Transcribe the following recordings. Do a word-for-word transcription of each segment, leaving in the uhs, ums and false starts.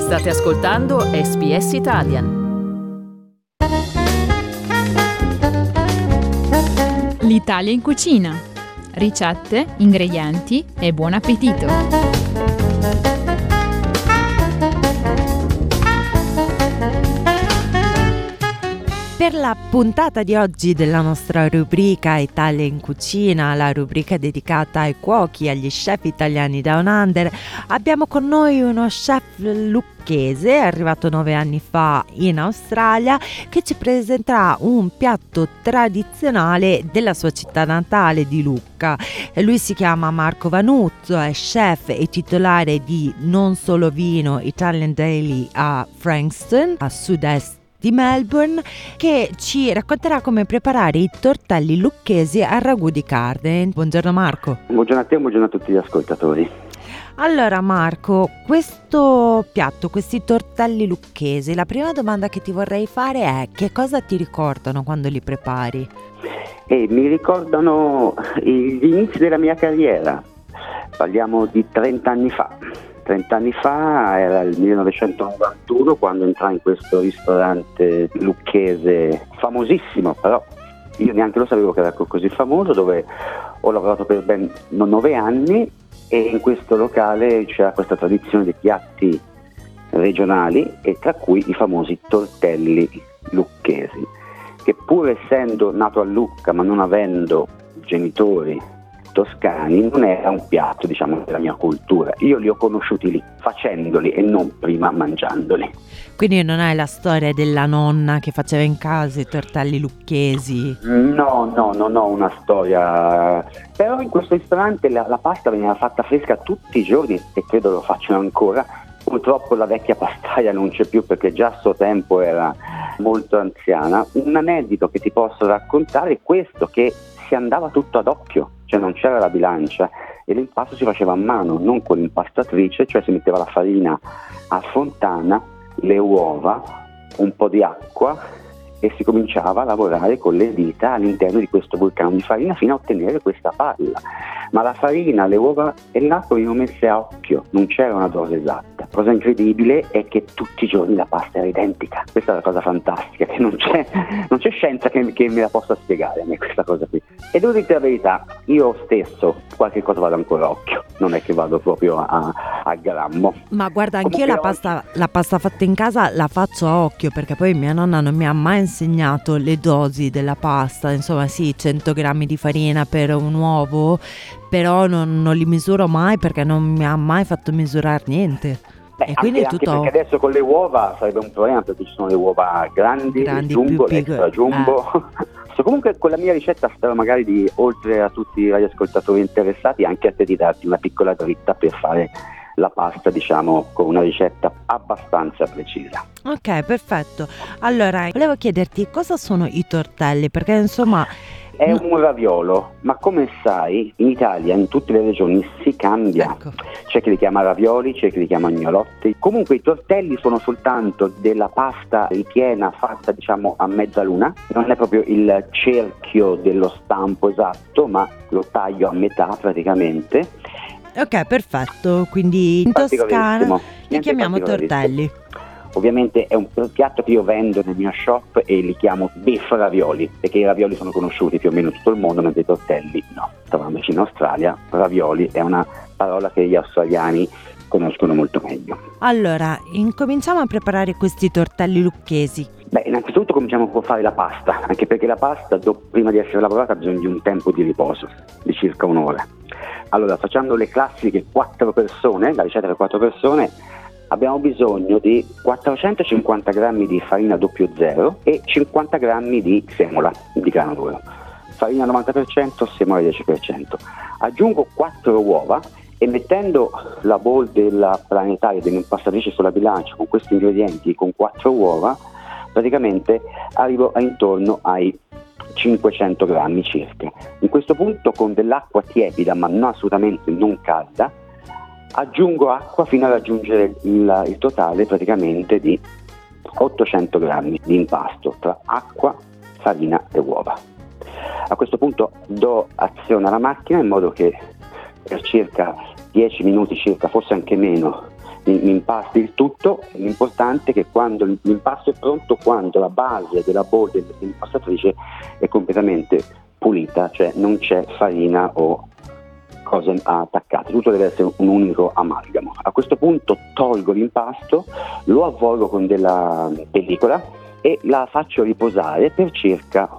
State ascoltando S B S Italian. L'Italia in cucina. Ricette, ingredienti e buon appetito! Per la puntata di oggi della nostra rubrica Italia in cucina, la rubrica dedicata ai cuochi, agli chef italiani down under, abbiamo con noi uno chef lucchese arrivato nove anni fa in Australia che ci presenterà un piatto tradizionale della sua città natale di Lucca. Lui si chiama Marco Vanuzzo, è chef e titolare di Non Solo Vino Italian Daily a Frankston, a sud-est di Melbourne, che ci racconterà come preparare i tortelli lucchesi al ragù di carne. Buongiorno Marco. Buongiorno a te e buongiorno a tutti gli ascoltatori. Allora Marco, questo piatto, questi tortelli lucchesi, la prima domanda che ti vorrei fare è: che cosa ti ricordano quando li prepari? Eh, mi ricordano gli inizi della mia carriera, parliamo di trenta anni fa. trenta anni fa era il millenovecentonovantuno quando entrai in questo ristorante lucchese famosissimo, però io neanche lo sapevo che era così famoso, dove ho lavorato per ben nove anni, e in questo locale c'era questa tradizione di piatti regionali, e tra cui i famosi tortelli lucchesi, che pur essendo nato a Lucca ma non avendo genitori toscani non era un piatto, diciamo, della mia cultura. Io li ho conosciuti lì, facendoli e non prima mangiandoli. Quindi non è la storia della nonna che faceva in casa i tortelli lucchesi? No, no, non ho una storia. Però in questo ristorante la, la pasta veniva fatta fresca tutti i giorni, e credo lo facciano ancora. Purtroppo la vecchia pastaia non c'è più perché già a suo tempo era molto anziana. Un aneddoto che ti posso raccontare è questo, che si andava tutto ad occhio, cioè non c'era la bilancia e l'impasto si faceva a mano, non con l'impastatrice, cioè si metteva la farina a fontana, le uova, un po' di acqua, e si cominciava a lavorare con le dita all'interno di questo vulcano di farina fino a ottenere questa palla. Ma la farina, le uova e l'acqua venivano messe a occhio, non c'era una dose esatta. Cosa incredibile è che tutti i giorni la pasta era identica. Questa è la cosa fantastica, che non c'è, non c'è scienza che, che me la possa spiegare a me questa cosa qui. E devo dire la verità, io stesso qualche cosa vado ancora a occhio, non è che vado proprio a, a grammo. Ma guarda, anch'io la pasta, la pasta fatta in casa la faccio a occhio, perché poi mia nonna non mi ha mai insegnato le dosi della pasta. Insomma, sì, cento grammi di farina per un uovo, però non, non li misuro mai perché non mi ha mai fatto misurare niente. Beh, e quindi anche, è tutto... anche perché adesso con le uova sarebbe un problema, perché ci sono le uova grandi, grandi jumbo, più extra jumbo. Eh. Comunque con la mia ricetta spero magari di, oltre a tutti gli ascoltatori interessati, anche a te di darti una piccola dritta per fare la pasta, diciamo, con una ricetta abbastanza precisa. Ok, perfetto. Allora, volevo chiederti cosa sono i tortelli, perché insomma... È un raviolo, ma come sai in Italia, in tutte le regioni si cambia. Ecco. C'è chi li chiama ravioli, c'è chi li chiama agnolotti. Comunque i tortelli sono soltanto della pasta ripiena fatta, diciamo, a mezzaluna. Non è proprio il cerchio dello stampo esatto, ma lo taglio a metà praticamente. Ok, perfetto. Quindi in Toscana li chiamiamo tortelli. Ovviamente è un piatto che io vendo nel mio shop e li chiamo beef ravioli, perché i ravioli sono conosciuti più o meno in tutto il mondo, mentre i tortelli no. Trovandoci in Australia, ravioli è una parola che gli australiani conoscono molto meglio. Allora, incominciamo a preparare questi tortelli lucchesi. Beh, innanzitutto cominciamo a fare la pasta, anche perché la pasta, dopo, prima di essere lavorata, ha bisogno di un tempo di riposo, di circa un'ora. Allora, facendo le classiche quattro persone, la ricetta per quattro persone, abbiamo bisogno di quattrocentocinquanta grammi di farina doppio zero e cinquanta grammi di semola di grano duro. Farina novanta per cento, semola dieci per cento. Aggiungo quattro uova e mettendo la bowl della planetaria dell'impastatrice sulla bilancia con questi ingredienti, con quattro uova, praticamente arrivo a intorno ai cinquecento grammi circa. In questo punto, con dell'acqua tiepida ma non assolutamente non calda, aggiungo acqua fino a raggiungere il, il totale praticamente di ottocento grammi di impasto tra acqua, farina e uova. A questo punto do azione alla macchina in modo che per circa dieci minuti circa, forse anche meno, impasti il tutto. L'importante è che quando l'impasto è pronto, quando la base della bolla dell'impastatrice è completamente pulita, cioè non c'è farina o cose attaccate, tutto deve essere un unico amalgamo. A questo punto tolgo l'impasto, lo avvolgo con della pellicola e la faccio riposare per circa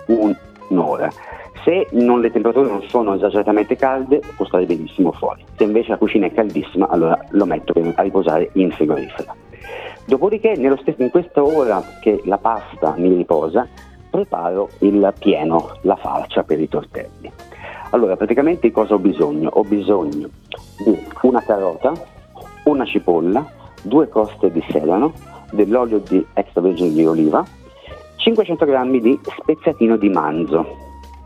un'ora. Se non, le temperature non sono esageratamente calde, può stare benissimo fuori. Se invece la cucina è caldissima, allora lo metto a riposare in frigorifero. Dopodiché, nello stesso, in questa ora che la pasta mi riposa, preparo il pieno, la farcia per i tortelli. Allora, praticamente di cosa ho bisogno? Ho bisogno di una carota, una cipolla, due coste di sedano, dell'olio di extravergine di oliva, cinquecento grammi di spezzatino di manzo.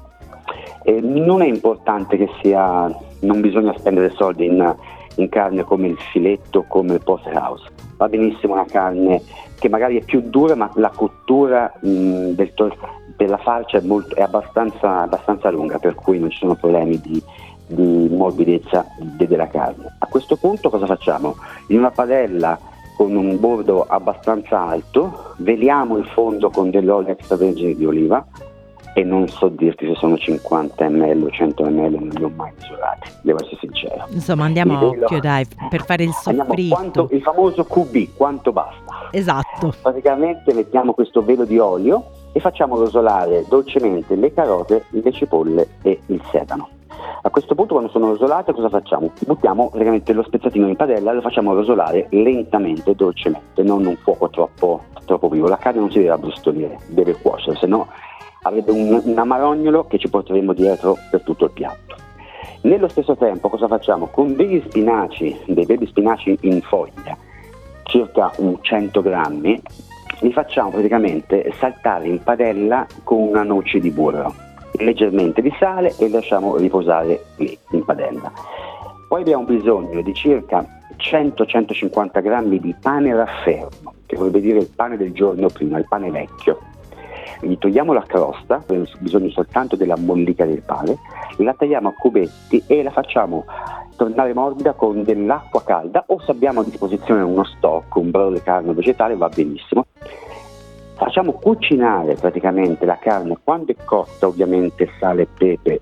Eh, non è importante che sia, non bisogna spendere soldi in, in carne come il filetto, come il porterhouse. Va benissimo una carne che magari è più dura, ma la cottura mh, del tor- della farcia è, molto, è abbastanza, abbastanza lunga, per cui non ci sono problemi di, di morbidezza de- della carne. A questo punto cosa facciamo? In una padella con un bordo abbastanza alto veliamo il fondo con dell'olio extravergine di oliva, e non so dirti se sono cinquanta millilitri o cento millilitri, non li ho mai misurati, devo essere sincero. Insomma, andiamo a occhio, dai, per fare il soffritto. Quanto, il famoso Q B, quanto basta. Esatto. Praticamente mettiamo questo velo di olio e facciamo rosolare dolcemente le carote, le cipolle e il sedano. A questo punto, quando sono rosolate, cosa facciamo? Buttiamo praticamente lo spezzatino in padella e lo facciamo rosolare lentamente, dolcemente, non un fuoco troppo, troppo vivo. La carne non si deve abbrustolire, deve cuocere, se no avete un, un amarognolo che ci porteremo dietro per tutto il piatto. Nello stesso tempo cosa facciamo? Con degli spinaci, dei baby spinaci in foglia, circa un cento grammi, li facciamo praticamente saltare in padella con una noce di burro, leggermente di sale, e li lasciamo riposare lì in padella. Poi abbiamo bisogno di circa cento centocinquanta grammi di pane raffermo, che vorrebbe dire il pane del giorno prima, il pane vecchio. Gli togliamo la crosta, abbiamo bisogno soltanto della mollica del pane, la tagliamo a cubetti e la facciamo tornare morbida con dell'acqua calda, o se abbiamo a disposizione uno stock, un brodo di carne vegetale, va benissimo. Facciamo cucinare praticamente la carne, quando è cotta ovviamente sale e pepe,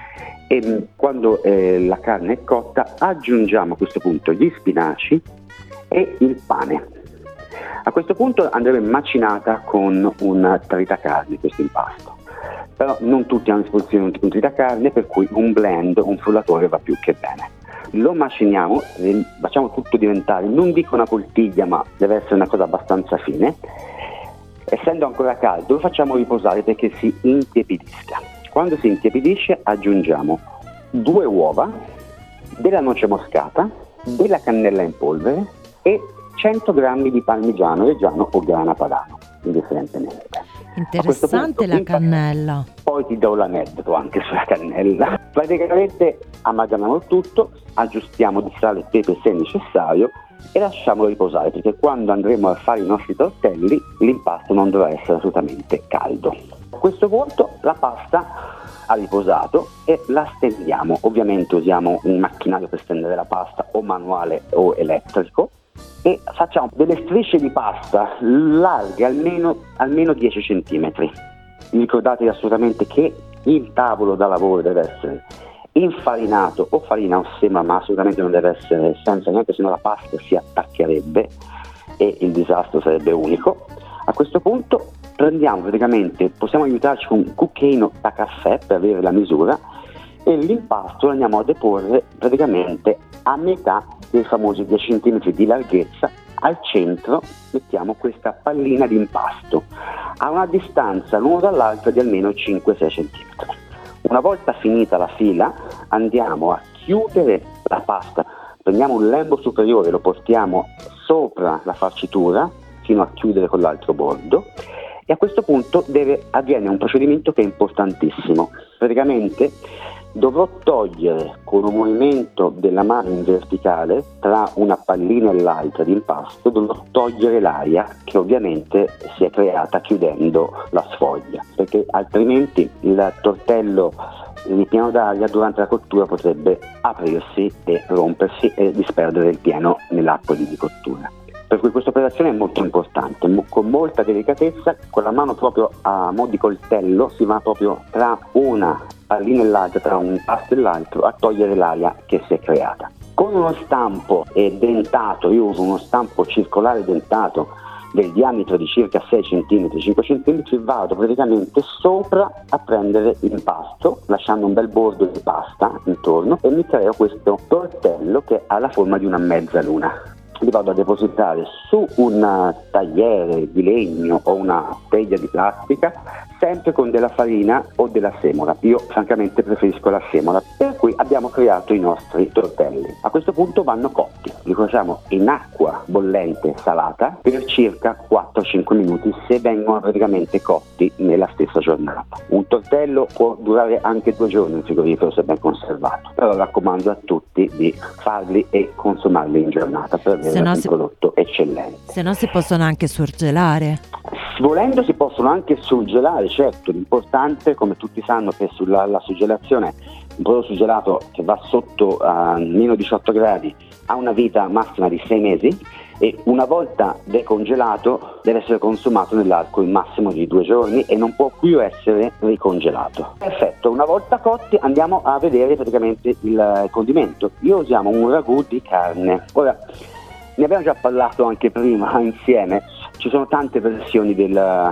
e quando eh, la carne è cotta aggiungiamo a questo punto gli spinaci e il pane. A questo punto andrebbe macinata con un tritacarne questo impasto, però non tutti hanno a disposizione un tritacarne, per cui un blend, un frullatore va più che bene. Lo maciniamo, facciamo tutto diventare, non dico una poltiglia, ma deve essere una cosa abbastanza fine. Essendo ancora caldo lo facciamo riposare perché si intiepidisca. Quando si intiepidisce aggiungiamo due uova, della noce moscata, della cannella in polvere e cento grammi di parmigiano reggiano o grana padano, indifferentemente. Interessante la cannella. Poi ti do l'aneddoto anche sulla cannella. Praticamente amalgamiamo il tutto, aggiustiamo di sale e pepe se necessario e lasciamolo riposare, perché quando andremo a fare i nostri tortelli l'impasto non dovrà essere assolutamente caldo. A questo punto la pasta ha riposato e la stendiamo. Ovviamente usiamo un macchinario per stendere la pasta, o manuale o elettrico, e facciamo delle strisce di pasta larghe almeno, almeno dieci centimetri. Ricordatevi assolutamente che il tavolo da lavoro deve essere infarinato o farina o sema, ma assolutamente non deve essere senza niente, se no la pasta si attaccherebbe e il disastro sarebbe unico. A questo punto prendiamo praticamente, possiamo aiutarci con un cucchiaino da caffè per avere la misura, e l'impasto lo andiamo a deporre praticamente a metà dei famosi dieci centimetri di larghezza. Al centro mettiamo questa pallina di impasto a una distanza l'uno dall'altro di almeno cinque sei centimetri. Una volta finita la fila andiamo a chiudere la pasta, prendiamo un lembo superiore, lo portiamo sopra la farcitura fino a chiudere con l'altro bordo, e a questo punto deve avviene un procedimento che è importantissimo. Praticamente dovrò togliere con un movimento della mano in verticale tra una pallina e l'altra di impasto, dovrò togliere l'aria che ovviamente si è creata chiudendo la sfoglia, perché altrimenti il tortello il ripieno d'aria durante la cottura potrebbe aprirsi e rompersi e disperdere il pieno nell'acqua di cottura. Per cui questa operazione è molto importante, mo- con molta delicatezza, con la mano proprio a mo' di coltello si va proprio tra una pallina e l'altra, tra un pasto e l'altro, a togliere l'aria che si è creata. Con uno stampo eh, dentato, io uso uno stampo circolare dentato del diametro di circa sei centimetri, cinque centimetri, vado praticamente sopra a prendere l'impasto, lasciando un bel bordo di pasta intorno, e mi creo questo tortello che ha la forma di una mezzaluna. Li vado a depositare su un tagliere di legno o una teglia di plastica, sempre con della farina o della semola. Io francamente preferisco la semola, per cui abbiamo creato i nostri tortelli. A questo punto vanno cotti, li cuociamo in acqua bollente salata per circa quattro cinque minuti, se vengono praticamente cotti nella stessa giornata. Un tortello può durare anche due giorni in frigorifero se ben conservato, però raccomando a tutti di farli e consumarli in giornata per avere un si... prodotto eccellente. Se no si possono anche surgelare. Volendo si possono anche surgelare, certo. L'importante, come tutti sanno, che sulla la surgelazione, un prodotto surgelato che va sotto a uh, meno diciotto gradi ha una vita massima di sei mesi, e una volta decongelato deve essere consumato nell'arco il massimo di due giorni e non può più essere ricongelato. Perfetto, una volta cotti andiamo a vedere praticamente il condimento. Io usiamo un ragù di carne. Ora, ne abbiamo già parlato anche prima insieme, ci sono tante versioni del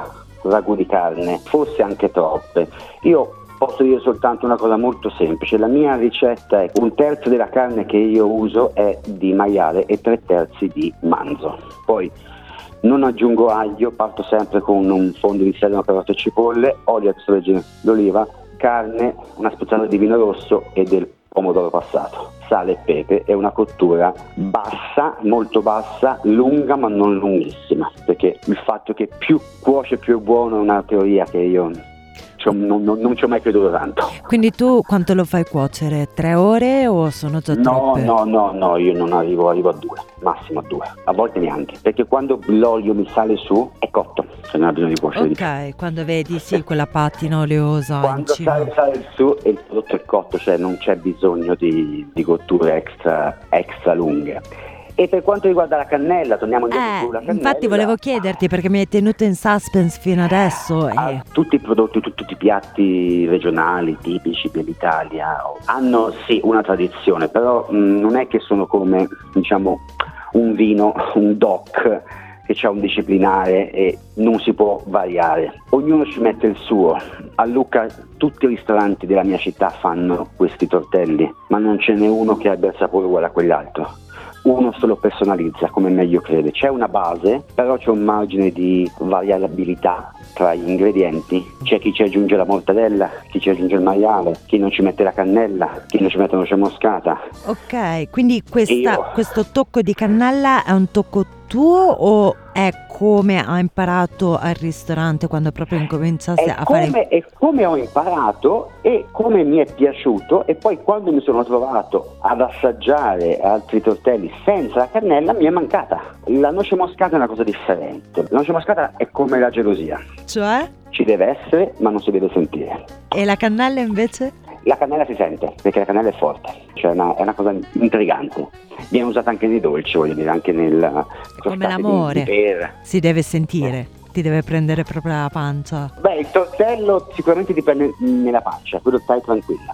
ragù di carne, forse anche troppe. Io posso dire soltanto una cosa molto semplice: la mia ricetta è un terzo della carne che io uso è di maiale e tre terzi di manzo. Poi non aggiungo aglio, parto sempre con un fondo di sedano, carote e cipolle, olio extravergine d'oliva, carne, una spruzzata di vino rosso e del pomodoro passato, sale e pepe, e una cottura bassa, molto bassa, lunga ma non lunghissima, perché il fatto che più cuoce più è buono è una teoria che io non, non, non ci ho mai creduto tanto. Quindi tu quanto lo fai cuocere? Tre ore o sono già no, troppe? No, no, no, io non arrivo, arrivo a due, massimo a due, a volte neanche, perché quando l'olio mi sale su è cotto, cioè non ha bisogno di cuocere. Ok, di quando vedi sì quella patina oleosa quando in cima. sale, sale su e il prodotto è cotto, cioè non c'è bisogno di, di cotture extra, extra lunghe. E per quanto riguarda la cannella, torniamo indietro Eh, sulla cannella. infatti volevo chiederti, perché mi hai tenuto in suspense fino adesso. Ah, E... tutti i prodotti, tutti, tutti i piatti regionali, tipici dell'Italia, hanno sì una tradizione, però mh, non è che sono come, diciamo, un vino, un doc che c'ha un disciplinare e non si può variare. Ognuno ci mette il suo. A Lucca tutti i ristoranti della mia città fanno questi tortelli, ma non ce n'è uno che abbia il sapore uguale a quell'altro. Uno se lo personalizza come meglio crede. C'è una base, però c'è un margine di variabilità tra gli ingredienti. C'è chi ci aggiunge la mortadella, chi ci aggiunge il maiale, chi non ci mette la cannella, chi non ci mette la noce moscata. Ok, quindi questa, Io... questo tocco di cannella è un tocco tuo o è come hai imparato al ristorante quando proprio incominciaste È a come, fare... è come ho imparato e come mi è piaciuto, e poi quando mi sono trovato ad assaggiare altri tortelli senza la cannella mi è mancata. La noce moscata è una cosa differente. La noce moscata è come la gelosia. Cioè? Ci deve essere ma non si deve sentire. E la cannella invece? La cannella si sente, perché la cannella è forte, cioè è una, è una cosa intrigante. Viene usata anche nei dolci, voglio dire, anche nel... Come l'amore, di, di si deve sentire, ti deve prendere proprio la pancia. Beh, il tortello sicuramente ti prende nella pancia, quello stai tranquilla,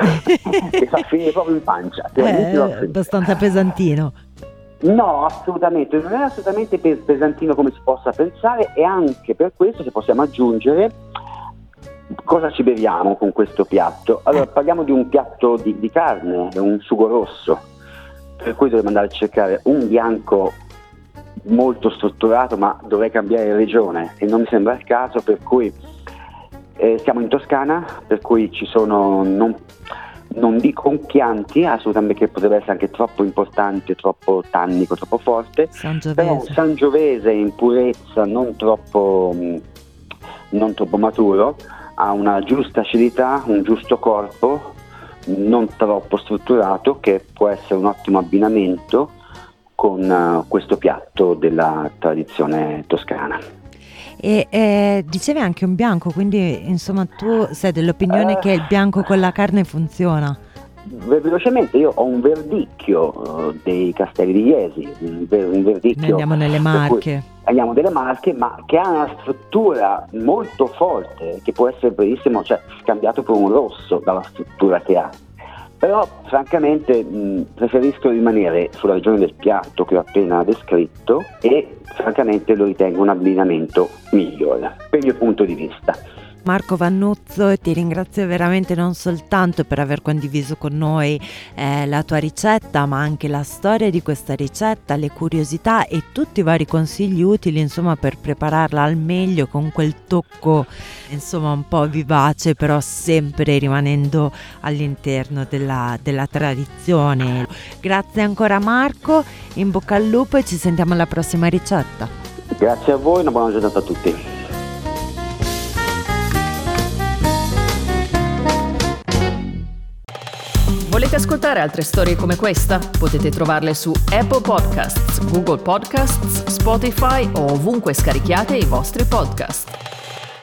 ti fa finire proprio in pancia. È abbastanza pesantino. No, assolutamente, non è assolutamente pesantino come si possa pensare, e anche per questo, se possiamo aggiungere, cosa ci beviamo con questo piatto? Allora, parliamo di un piatto di, di carne, un sugo rosso, per cui dovremmo andare a cercare un bianco molto strutturato, ma dovrei cambiare regione e non mi sembra il caso, per cui eh, siamo in Toscana, per cui ci sono, non, non dico un Chianti, assolutamente, che potrebbe essere anche troppo importante, troppo tannico, troppo forte, Sangiovese. però un Sangiovese in purezza, non troppo, non troppo maturo, ha una giusta acidità, un giusto corpo, non troppo strutturato, che può essere un ottimo abbinamento con uh, questo piatto della tradizione toscana. E eh, dicevi anche un bianco, quindi insomma tu sei dell'opinione Uh, che il bianco con la carne funziona? Velocemente, io ho un verdicchio uh, dei Castelli di Jesi, un, ver- un verdicchio. Noi andiamo nelle Marche. Andiamo delle Marche, ma che ha una struttura molto forte, che può essere benissimo, cioè, scambiato per un rosso dalla struttura che ha. Però francamente mh, preferisco rimanere sulla regione del piatto che ho appena descritto e francamente lo ritengo un abbinamento migliore per il mio punto di vista. Marco Vannuzzo, ti ringrazio veramente non soltanto per aver condiviso con noi eh, la tua ricetta, ma anche la storia di questa ricetta, le curiosità e tutti i vari consigli utili, insomma, per prepararla al meglio con quel tocco, insomma, un po' vivace, però sempre rimanendo all'interno della, della tradizione. Grazie ancora Marco, in bocca al lupo e ci sentiamo alla prossima ricetta. Grazie a voi, una buona giornata a tutti. Volete ascoltare altre storie come questa? Potete trovarle su Apple Podcasts, Google Podcasts, Spotify o ovunque scarichiate i vostri podcast.